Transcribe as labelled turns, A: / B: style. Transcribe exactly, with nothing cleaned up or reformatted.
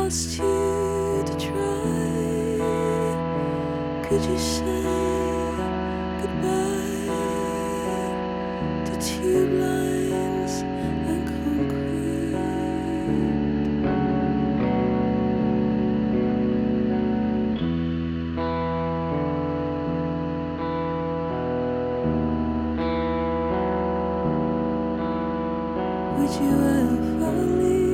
A: asked you to try, could you say goodbye to tube lines and concrete? Would you ever leave?